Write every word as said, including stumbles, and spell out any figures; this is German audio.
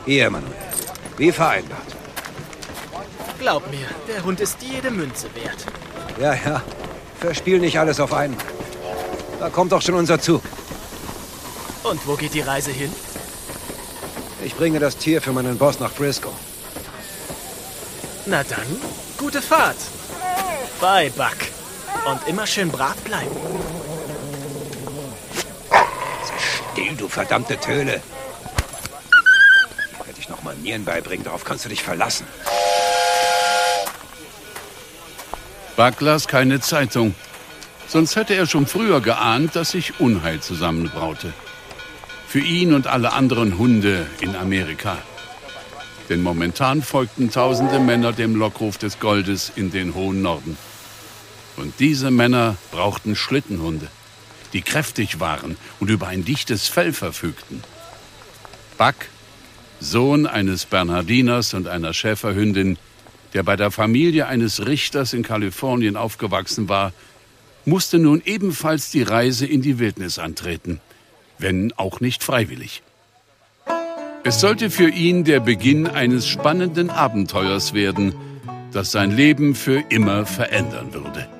Hier, Manuel. Wie vereinbart. Glaub mir, der Hund ist jede Münze wert. Ja, ja. Verspiel nicht alles auf einmal. Da kommt doch schon unser Zug. Und wo geht die Reise hin? Ich bringe das Tier für meinen Boss nach Frisco. Na dann, gute Fahrt. Bye, Buck. Und immer schön brav bleiben. Still, du verdammte Töle. Hätte ich noch Manieren beibringen, darauf kannst du dich verlassen. Buck las keine Zeitung. Sonst hätte er schon früher geahnt, dass sich Unheil zusammenbraute. Für ihn und alle anderen Hunde in Amerika. Denn momentan folgten tausende Männer dem Lockruf des Goldes in den hohen Norden. Und diese Männer brauchten Schlittenhunde, die kräftig waren und über ein dichtes Fell verfügten. Buck, Sohn eines Bernhardiners und einer Schäferhündin, der bei der Familie eines Richters in Kalifornien aufgewachsen war, musste nun ebenfalls die Reise in die Wildnis antreten, wenn auch nicht freiwillig. Es sollte für ihn der Beginn eines spannenden Abenteuers werden, das sein Leben für immer verändern würde.